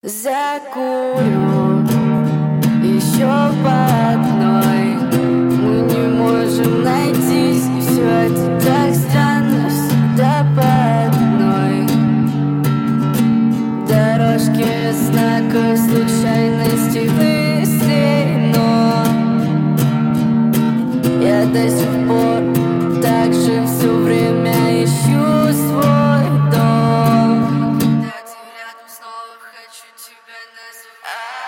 Закурю еще по одной. Мы не можем найтись, и все это так странно, всегда по одной дорожке знаков случайностей мыслей, но я до сих пор так же все время ищу свой дом. Когда ты рядом, снова хочу тебя назвать.